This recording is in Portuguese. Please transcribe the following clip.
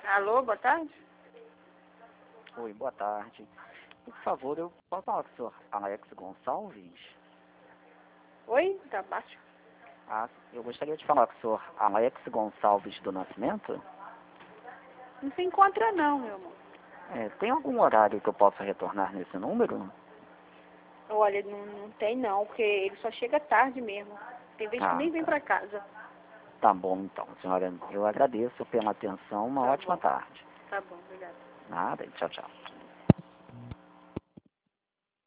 Alô, boa tarde? Oi, boa tarde. Por favor, eu posso falar com o senhor Alex Gonçalves? Oi, tá baixo. Eu gostaria de falar com o senhor Alex Gonçalves do Nascimento. Não se encontra não, meu amor. Tem algum horário que eu possa retornar nesse número? Olha, não tem não, porque ele só chega tarde mesmo. Tem vez que nem vem pra casa. Tá bom, então, senhora. Eu agradeço pela atenção. Uma Tá ótima bom. tarde. Tá bom, obrigada. Nada, tchau, tchau.